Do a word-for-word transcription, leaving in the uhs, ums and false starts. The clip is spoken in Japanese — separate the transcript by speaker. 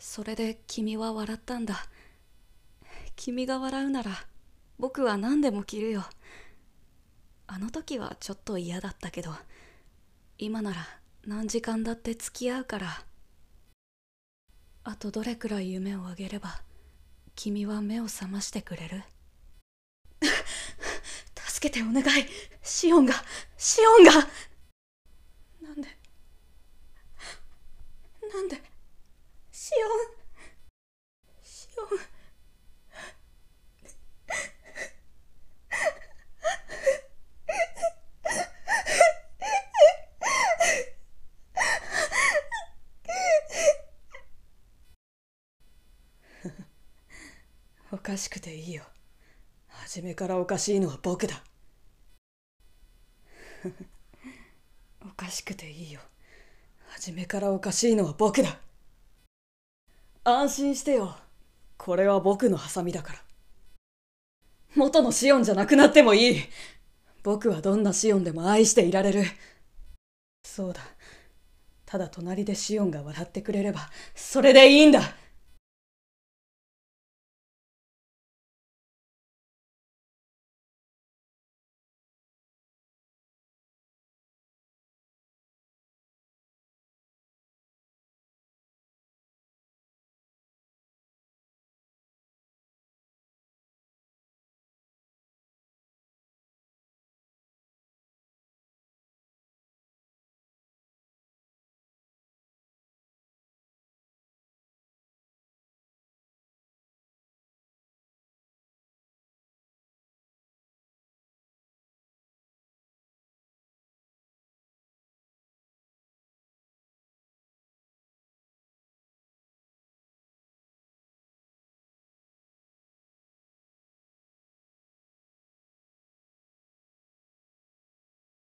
Speaker 1: それで君は笑ったんだ。君が笑うなら僕は何でも着るよ。あの時はちょっと嫌だったけど、今なら何時間だって付き合うから。あとどれくらい夢をあげれば君は目を覚ましてくれる？助けてお願い。シオンがシオンがなんでなんでシオンシオン
Speaker 2: おかしくていいよ。初めからおかしいのは僕だ。おかしくていいよ。初めからおかしいのは僕だ。安心してよ。これは僕のハサミだから。元のシオンじゃなくなってもいい。僕はどんなシオンでも愛していられる。そうだ。ただ隣でシオンが笑ってくれればそれでいいんだ。